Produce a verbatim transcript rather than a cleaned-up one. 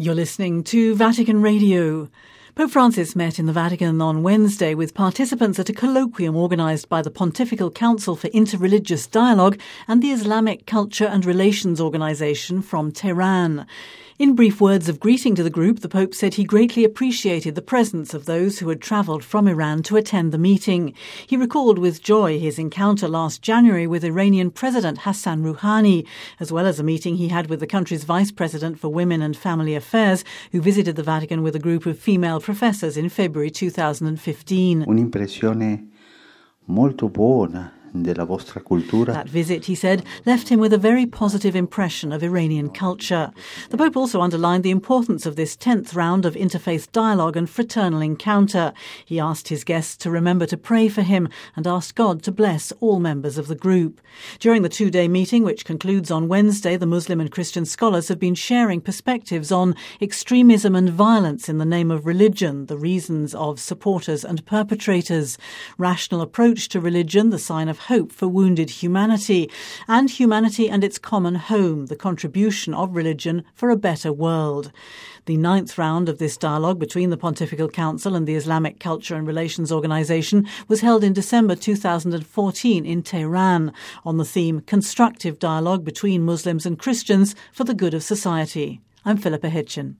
You're listening to Vatican Radio. Pope Francis met in the Vatican on Wednesday with participants at a colloquium organised by the Pontifical Council for Interreligious Dialogue and the Islamic Culture and Relations Organisation from Tehran. In brief words of greeting to the group, the Pope said he greatly appreciated the presence of those who had travelled from Iran to attend the meeting. He recalled with joy his encounter last January with Iranian President Hassan Rouhani, as well as a meeting he had with the country's Vice President for Women and Family Affairs, who visited the Vatican with a group of female professors in February two thousand fifteen. Un'impressione molto buona della vostra cultura. That visit, he said, left him with a very positive impression of Iranian culture. The Pope also underlined the importance of this tenth round of interfaith dialogue and fraternal encounter. He asked his guests to remember to pray for him and asked God to bless all members of the group. During the two-day meeting, which concludes on Wednesday, the Muslim and Christian scholars have been sharing perspectives on extremism and violence in the name of religion, the reasons of supporters and perpetrators, rational approach to religion, the sign of hope for wounded humanity, and humanity and its common home, the contribution of religion for a better world. The ninth round of this dialogue between the Pontifical Council and the Islamic Culture and Relations Organisation was held in December two thousand fourteen in Tehran on the theme Constructive Dialogue Between Muslims and Christians for the Good of Society. I'm Philippa Hitchin.